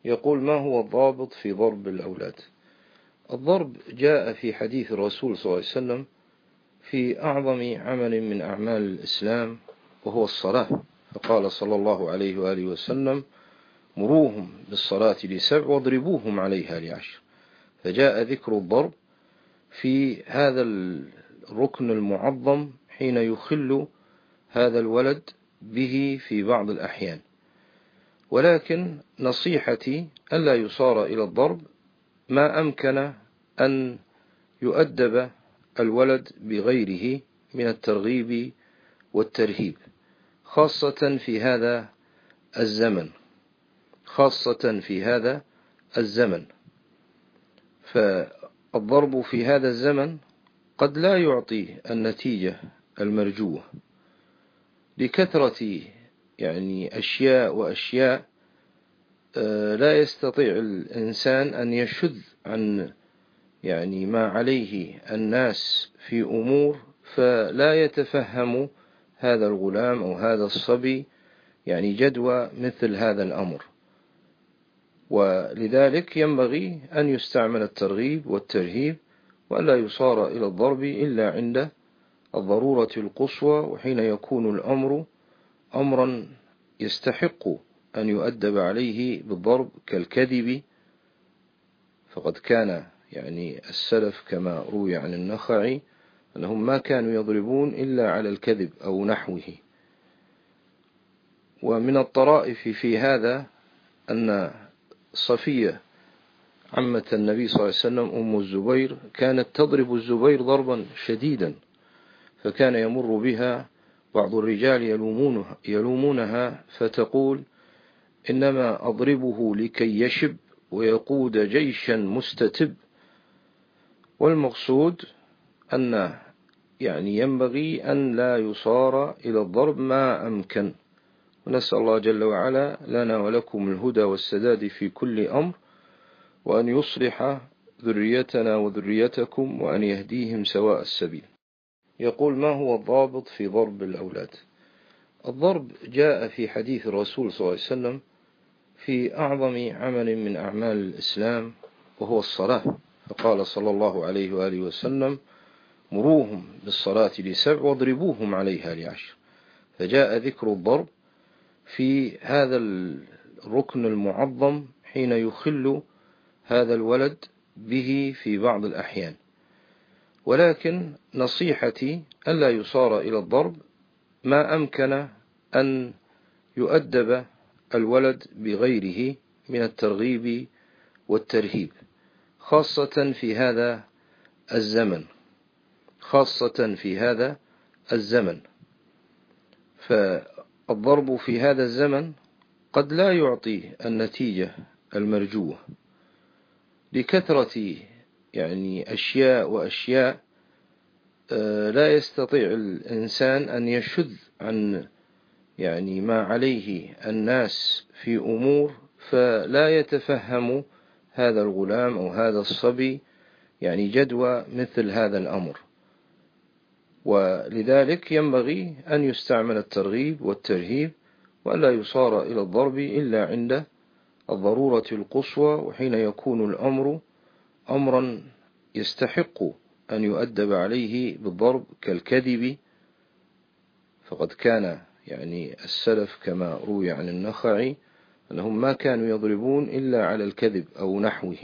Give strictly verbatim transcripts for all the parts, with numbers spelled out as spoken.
يقول: ما هو الضابط في ضرب الأولاد؟ الضرب جاء في حديث الرسول صلى الله عليه وسلم في أعظم عمل من أعمال الإسلام، وهو الصلاة. فقال صلى الله عليه وآله وسلم: مروهم بالصلاة لسبع واضربوهم عليها لعشر. فجاء ذكر الضرب في هذا الركن المعظم حين يخل هذا الولد به في بعض الأحيان. ولكن نصيحتي ألا يصار إلى الضرب ما أمكن أن يؤدب الولد بغيره من الترغيب والترهيب، خاصة في هذا الزمن خاصة في هذا الزمن فالضرب في هذا الزمن قد لا يعطي النتيجة المرجوة لكثرة يعني أشياء وأشياء لا يستطيع الإنسان أن يشذ عن يعني ما عليه الناس في أمور، فلا يتفهم هذا الغلام أو هذا الصبي يعني جدوى مثل هذا الأمر. ولذلك ينبغي أن يستعمل الترغيب والترهيب، ولا يصار إلى الضرب إلا عند الضرورة القصوى، وحين يكون الأمر أمرا يستحق أن يؤدب عليه بالضرب كالكذب. فقد كان يعني السلف كما روي عن النخعي أنهم ما كانوا يضربون إلا على الكذب أو نحوه. ومن الطرائف في هذا أن صفية عمة النبي صلى الله عليه وسلم أم الزبير كانت تضرب الزبير ضربا شديدا، فكان يمر بها بعض الرجال يلومونها, يلومونها فتقول: إنما أضربه لكي يشب ويقود جيشا مستتب. والمقصود أن يعني ينبغي أن لا يصار إلى الضرب ما أمكن. ونسأل الله جل وعلا لنا ولكم الهدى والسداد في كل أمر، وأن يصلح ذريتنا وذريتكم، وأن يهديهم سواء السبيل. يقول: ما هو الضابط في ضرب الأولاد؟ الضرب جاء في حديث الرسول صلى الله عليه وسلم في أعظم عمل من أعمال الإسلام، وهو الصلاة. فقال صلى الله عليه وآله وسلم: مروهم بالصلاة لسبع واضربوهم عليها لعشر. فجاء ذكر الضرب في هذا الركن المعظم حين يخل هذا الولد به في بعض الأحيان. ولكن نصيحتي ألا يصار إلى الضرب ما أمكن أن يؤدب الولد بغيره من الترغيب والترهيب، خاصة في هذا الزمن خاصة في هذا الزمن فالضرب في هذا الزمن قد لا يعطي النتيجة المرجوة لكثرة يعني أشياء وأشياء لا يستطيع الإنسان أن يشذ عن يعني ما عليه الناس في أمور، فلا يتفهم هذا الغلام أو هذا الصبي يعني جدوى مثل هذا الأمر. ولذلك ينبغي أن يستعمل الترغيب والترهيب، ولا يصار إلى الضرب إلا عند الضرورة القصوى، وحين يكون الأمر أمرا يستحق أن يؤدب عليه بالضرب كالكذب. فقد كان يعني السلف كما روي عن النخعي أنهم ما كانوا يضربون إلا على الكذب أو نحوه.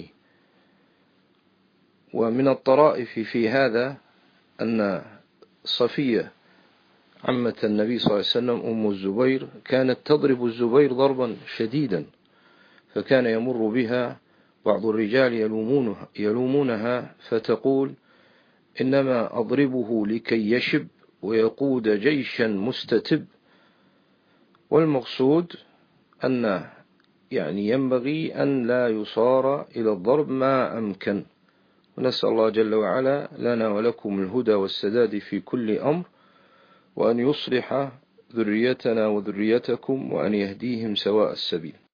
ومن الطرائف في هذا أن صفية عمة النبي صلى الله عليه وسلم أم الزبير كانت تضرب الزبير ضربا شديدا، فكان يمر بها بعض الرجال يلومونها, يلومونها فتقول: إنما أضربه لكي يشب ويقود جيشا مستتب. والمقصود أن يعني ينبغي أن لا يصار إلى الضرب ما أمكن. ونسأل الله جل وعلا لنا ولكم الهدى والسداد في كل أمر، وأن يصلح ذريتنا وذريتكم، وأن يهديهم سواء السبيل.